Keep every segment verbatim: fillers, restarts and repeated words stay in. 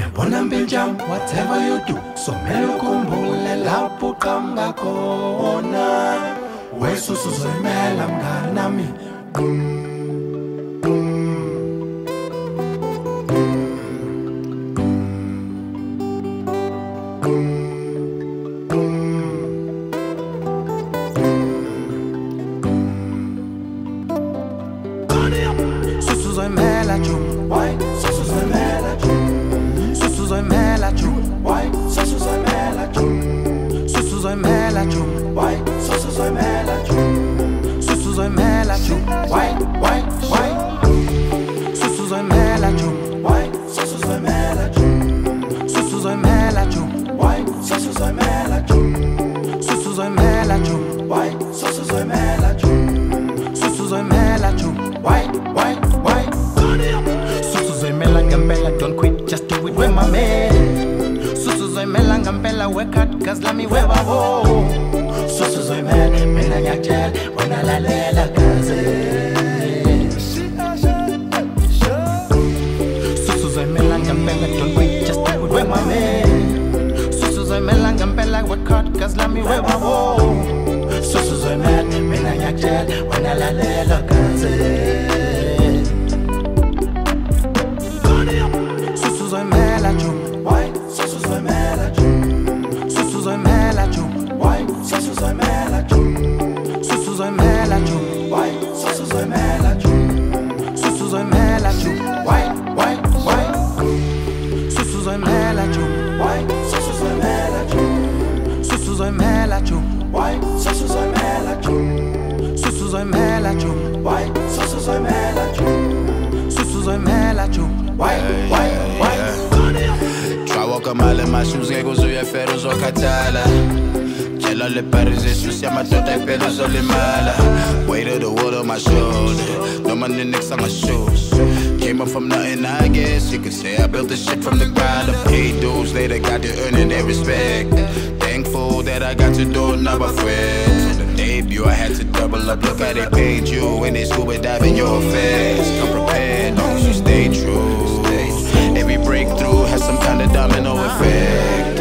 Bonambil jam, whatever you do. So melo kumbule lapho qhamuka khona. Wesusu zoyimela mngani nami. Susu zoyimela jum, why? Susu zoyimela jum. Susu zoyimela jum, why? Susu zoyimela jum. Susu zoyimela jum, why? Susu zoyimela jum. Susu zoyimela jum, why? Why? Why? Susu zoyimela jum, why? Susu zoyimela jum. Susu zoyimela jum, why? Susu zoyimela jum. Susu zoyimela jum, why? Susu zoyimela jum. Susu zoyimela jum, why? Why? Why? Susu zoyimela ngempela, don't quit, just do it with my man. Susu zoyimela ngempela, work hard, cause lami webabo. Susu zoyimela, mina ngiyakutshela, wena lalela kaze. Susu zoyimela ngempela, don't quit, just do it with my man. Susu zoyimela ngempela, work hard, cause lami webabo. Susu zoyimela, mina ngiyakutshela, wena lalela kaze. Susu zoyimela jum, why? Susu zoyimela jum. Susu zoyimela jum, why? Susu zoyimela jum. Susu zoyimela jum, why? Susu zoyimela jum. Susu zoyimela jum, why? Why? Why? Susu zoyimela jum, why? Susu zoyimela jum. Susu zoyimela jum, why? Susu zoyimela jum. Susu zoyimela jum, why? Susu zoyimela jum. Susu zoyimela jum, why? Why? Why? Try walk a mile in my shoes, ngeke uzuyefera uzokhathala. Tshela le Paris Jesus yamadoda iphela uzolimala. Weight of the world on my shoulder, no money next on my shoes. Came up from nothing, I guess you could say I built this shit from the ground up. Paid dues, later got to earning their respect. Thankful that I got to do it, not my friends. On the debut, I had to double up. Look how they paid you when they scuba dive in your face. Come prepared, long as you stay true. Every breakthrough has some kind of domino effect.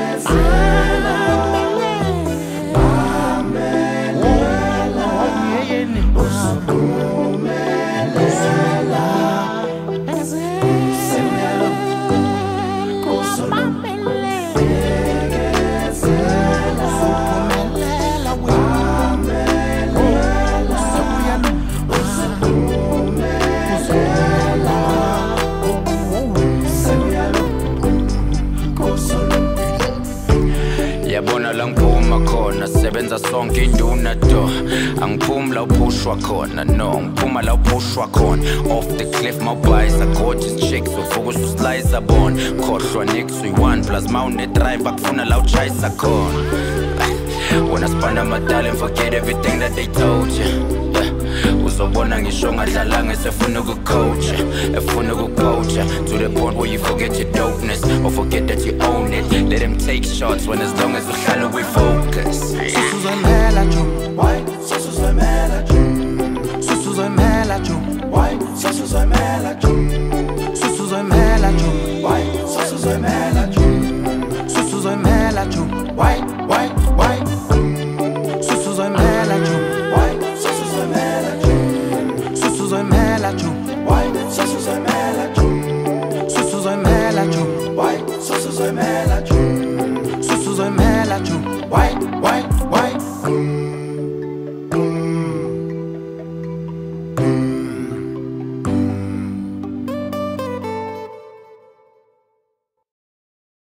Yabona la ngiphuma khona, sebenza sonke induna do. Angiphumi la uphushwa khona, no, ngiphuma la uphushwa khona. Off the cliff, my boys are gorgeous chicks, uvuka uslice abon. Khohlwa next we one plus mawune drive akufuna la uchayisa khona. When I spend my talent, forget everything that they told you. Uzobona ngisho ngadlalanga esefuna ukucoacha, efuna ukucoacha to the point where you forget your dopeness or forget that you own it. Let them take shots when as long as uhlala we focus. Susu zoyimela jum, why? Susu zoyimela jum. Susu zoyimela jum, why? Susu zoyimela jum. Susu zoyimela jum, why? Susu zoyimela jum. Susu zoyimela jum, why? Why?